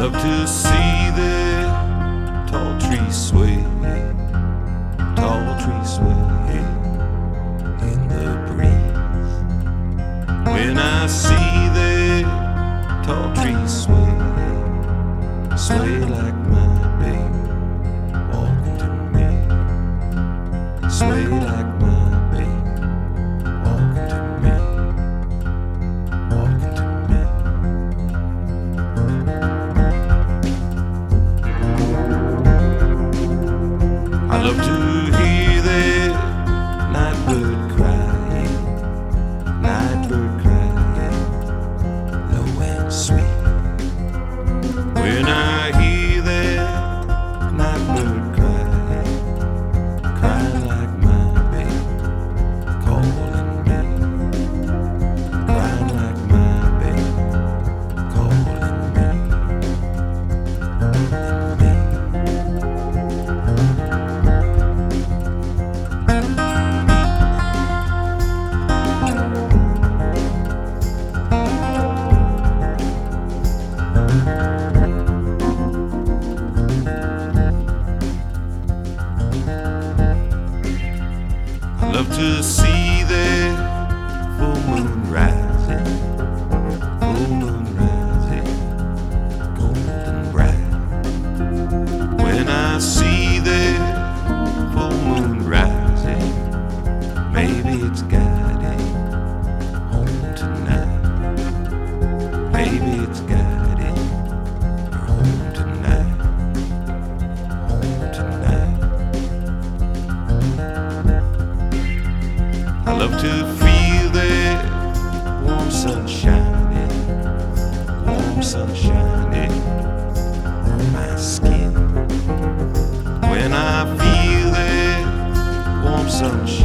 love to see the tall trees sway, tall trees sway in the breeze. When I see the tall trees sway, sway like my babe walking to me, sway like my babe walking to me, walking to me. I love to hear the night bird crying, night bird crying, low and sweet. When I hear that night bird crying, crying like my babe, calling me, crying like my babe, calling me, calling me. I love to see the full moon rising, golden bright. When I see the full moon rising, maybe it's guiding home tonight. Maybe it's guiding home tonight, home tonight. I love to feel the warm sun shining on my skin. When I feel the warm sun shining